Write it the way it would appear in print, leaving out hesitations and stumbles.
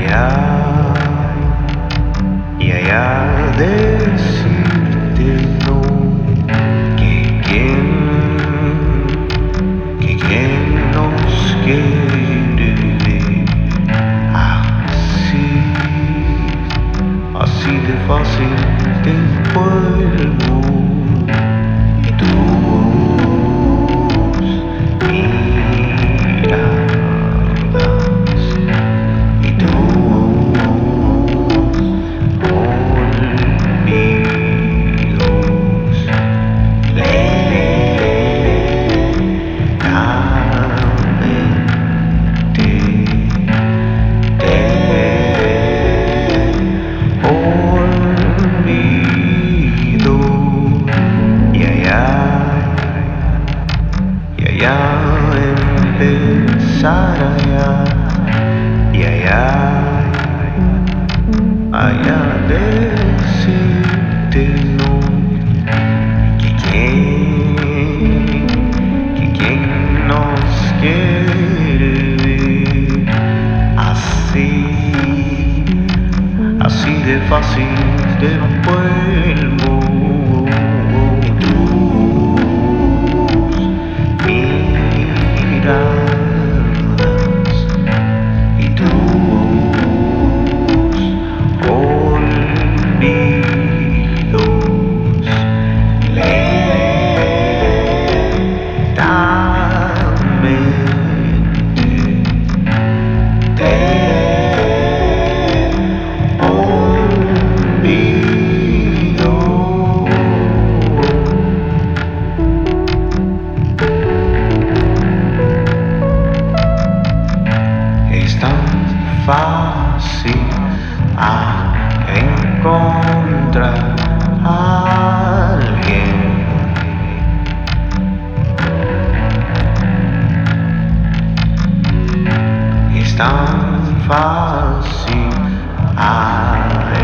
ya, ya decirte no, que quien nos quiere así de fácil te envuelvo y tus miradas y tus olvidos lentamente te olvido. Ya empezará ya decirte no, que quien nos quiere ver así de fácil te vuelvo. Miradas y tus olvidos lentamente te olvido. Es tan fácil encontrar a alguien es tan fácil